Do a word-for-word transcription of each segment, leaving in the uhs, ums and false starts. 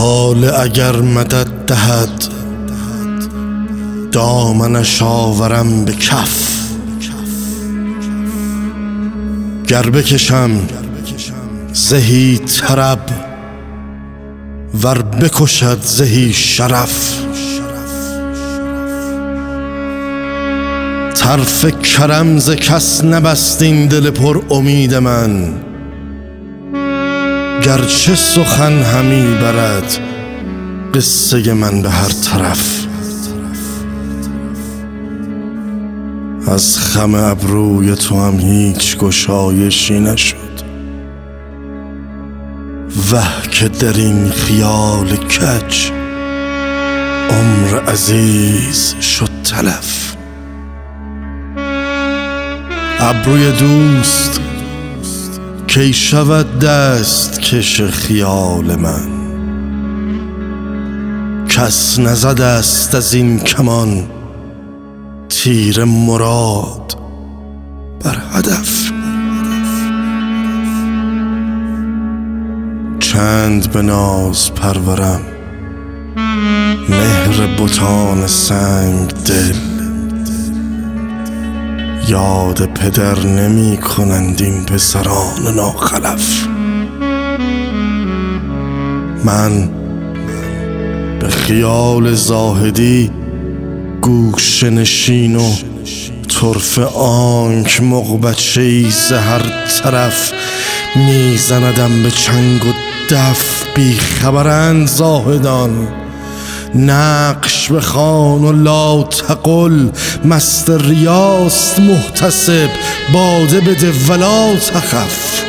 هاله اگر مدد دهد دامنش آورم به کف، گر بکشم زهی طرب ور بکشد زهی شرف. طرف کرم ز کس نبست این دل پر امید من، گرچه سخن همی برد قصه من به هر طرف. از خم ابروی تو هم هیچ گشایشی نشد، وه که در این خیال کج عمر عزیز شد تلف. ابروی دوست کی شود دست کش خیال من، کس نزد است از این کمان تیر مراد بر هدف. چند به ناز پرورم مهر بتان سنگ دل، یاد پدر نمی کنند این پسران ناخلف. من به خیال زاهدی گوشه نشین و طرف آنک مغبچه‌ای ز هر طرف میزندم به چنگ و دف. بی خبرند زاهدان نقش بخوان و لا تقل، مست ریاست محتسب باده بده ولا تخف.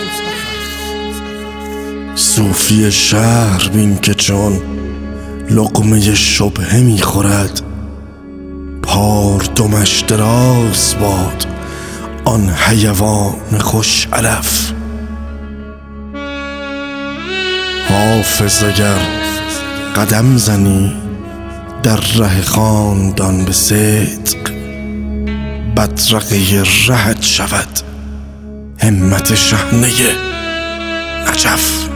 صوفی شهر بین که چون لقمه شبهه میخورد، پار دمش دراز باد آن حیوان خوش علف. حافظ اگر قدم زنی در ره خاندان به صدق، بدرقه رهت شود همت شحنه نجف.